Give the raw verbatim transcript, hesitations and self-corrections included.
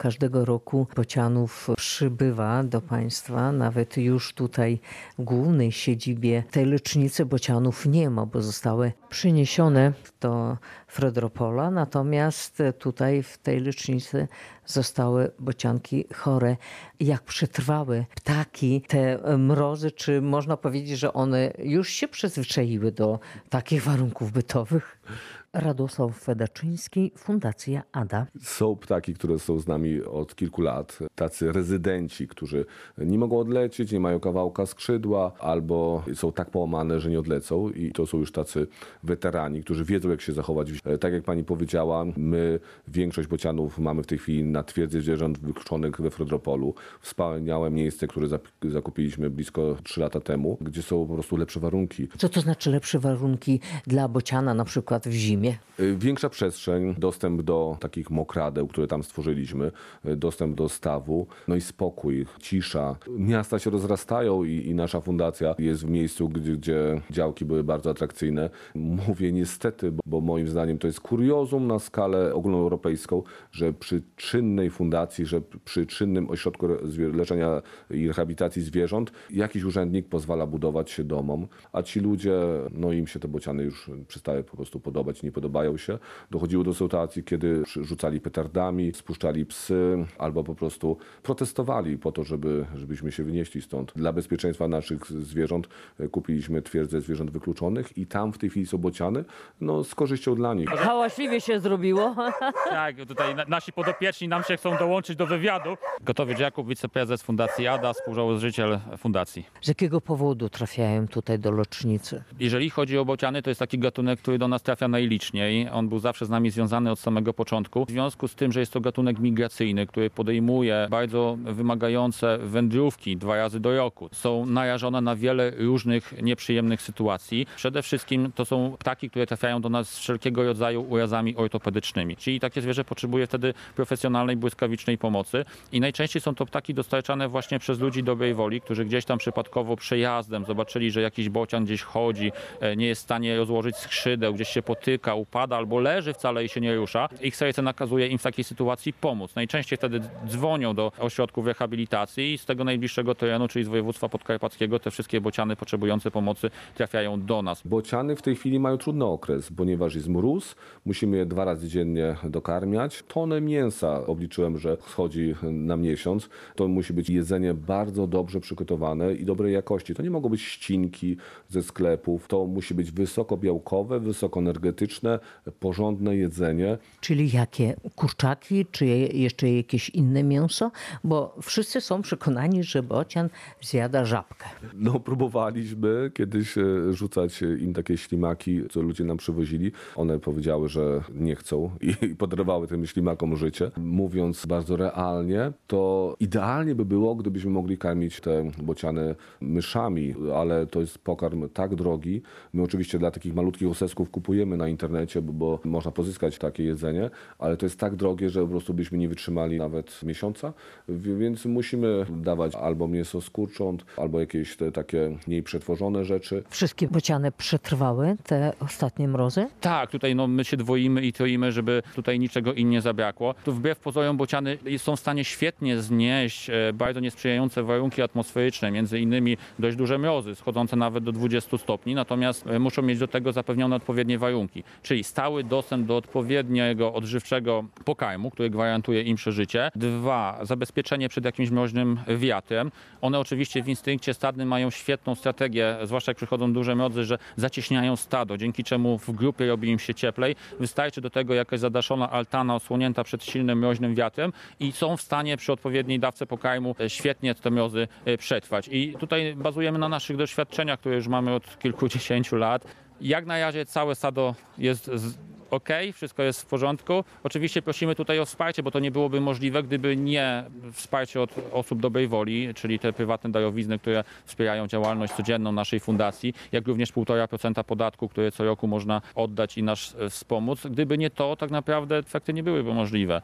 każdego roku bocianów przybywa do państwa. Nawet już tutaj w głównej siedzibie tej lecznicy bocianów nie ma, bo zostały przyniesione do Fredropola. Natomiast tutaj w tej lecznicy zostały bocianki chore. Jak przetrwały ptaki te mrozy, czy można powiedzieć, że one już się przyzwyczaiły do takich warunków bytowych? Radosław Fedaczyński, Fundacja Ada. Są ptaki, które są z nami od kilku lat. Tacy rezydenci, którzy nie mogą odlecieć, nie mają kawałka skrzydła, albo są tak połamane, że nie odlecą. I to są już tacy weterani, którzy wiedzą, jak się zachować. Tak jak pani powiedziała, my większość bocianów mamy w tej chwili na twierdzy zwierząt wykluczonych we Fredropolu. Wspaniałe miejsce, które zakupiliśmy blisko trzy lata temu, gdzie są po prostu lepsze warunki. Co to znaczy lepsze warunki dla bociana, na przykład w zimie? Większa przestrzeń, dostęp do takich mokradeł, które tam stworzyliśmy, dostęp do stawu, no i spokój, cisza. Miasta się rozrastają i, i nasza fundacja jest w miejscu, gdzie, gdzie działki były bardzo atrakcyjne. Mówię niestety, bo, bo moim zdaniem to jest kuriozum na skalę ogólnoeuropejską, że przy czynnej fundacji, że przy czynnym ośrodku leczenia i rehabilitacji zwierząt jakiś urzędnik pozwala budować się domom, a ci ludzie, no im się te bociany już przestały po prostu podobać, nie podobają się. Dochodziło do sytuacji, kiedy rzucali petardami, spuszczali psy albo po prostu protestowali po to, żeby, żebyśmy się wynieśli stąd. Dla bezpieczeństwa naszych zwierząt kupiliśmy twierdzę zwierząt wykluczonych i tam w tej chwili są bociany, no z korzyścią dla nich. Hałaśliwie się zrobiło. Tak, tutaj nasi podopieczni nam się chcą dołączyć do wywiadu. Gotowicz Jakub, wiceprezes Fundacji Ada, współzałożyciel fundacji. Z jakiego powodu trafiają tutaj do lecznicy? Jeżeli chodzi o bociany, to jest taki gatunek, który do nas trafia najliczniej. On był zawsze z nami związany od samego początku. W związku z tym, że jest to gatunek migracyjny, który podejmuje bardzo wymagające wędrówki dwa razy do roku. Są narażone na wiele różnych nieprzyjemnych sytuacji. Przede wszystkim to są ptaki, które trafiają do nas z wszelkiego rodzaju urazami ortopedycznymi. Czyli takie zwierzę potrzebuje wtedy profesjonalnej, błyskawicznej pomocy. I najczęściej są to ptaki dostarczane właśnie przez ludzi dobrej woli, którzy gdzieś tam przypadkowo przejazdem zobaczyli, że jakiś bocian gdzieś chodzi, nie jest w stanie rozłożyć skrzydeł, gdzieś się potyka, upada albo leży wcale i się nie rusza. Ich serce nakazuje im w takiej sytuacji pomóc. Najczęściej wtedy dzwonią do ośrodków rehabilitacji i z tego najbliższego terenu, czyli z województwa podkarpackiego, te wszystkie bociany potrzebujące pomocy trafiają do nas. Bociany w tej chwili mają trudny okres, ponieważ jest mróz, musimy je dwa razy dziennie dokarmiać. Tonę mięsa obliczyłem, że schodzi na miesiąc. To musi być jedzenie bardzo dobrze przygotowane i dobrej jakości. To nie mogą być ścinki ze sklepów. To musi być wysokobiałkowe, wysokoenergetyczne, porządne jedzenie. Czyli jakie? Kurczaki, czy jeszcze jakieś inne mięso? Bo wszyscy są przekonani, że bocian zjada żabkę. No próbowaliśmy kiedyś rzucać im takie ślimaki, co ludzie nam przywozili. One powiedziały, że nie chcą i podrywały tym ślimakom życie. Mówiąc bardzo realnie, to idealnie by było, gdybyśmy mogli karmić te bociany myszami, ale to jest pokarm tak drogi. My oczywiście dla takich malutkich osesków kupujemy na internecie, bo, bo można pozyskać takie jedzenie, ale to jest tak drogie, że po prostu byśmy nie wytrzymali nawet miesiąca, więc musimy dawać albo mięso z kurcząt, albo jakieś te takie mniej przetworzone rzeczy. Wszystkie bociany przetrwały te ostatnie mrozy? Tak, tutaj no, my się dwoimy i troimy, żeby tutaj niczego im nie zabrakło. Tu wbrew pozorom bociany są w stanie świetnie znieść bardzo niesprzyjające warunki atmosferyczne, między innymi dość duże mrozy, schodzące nawet do dwudziestu stopni, natomiast muszą mieć do tego zapewnione odpowiednie warunki, czyli stały dostęp do odpowiedniego odżywczego pokarmu, który gwarantuje im przeżycie. Dwa, zabezpieczenie przed jakimś mroźnym wiatrem. One oczywiście w instynkcie stadnym mają świetną strategię, zwłaszcza jak przychodzą duże mrozy, że zacieśniają stado, dzięki czemu w grupie robi im się cieplej. Wystarczy do tego jakaś zadaszona altana osłonięta przed silnym mroźnym wiatrem i są w stanie przy odpowiedniej dawce pokarmu świetnie te mrozy przetrwać. I tutaj bazujemy na naszych doświadczeniach, które już mamy od kilkudziesięciu lat. Jak na razie całe stado jest ok, wszystko jest w porządku. Oczywiście prosimy tutaj o wsparcie, bo to nie byłoby możliwe, gdyby nie wsparcie od osób dobrej woli, czyli te prywatne darowizny, które wspierają działalność codzienną naszej fundacji, jak również półtora procenta podatku, które co roku można oddać i nas wspomóc. Gdyby nie to, tak naprawdę efekty nie byłyby możliwe.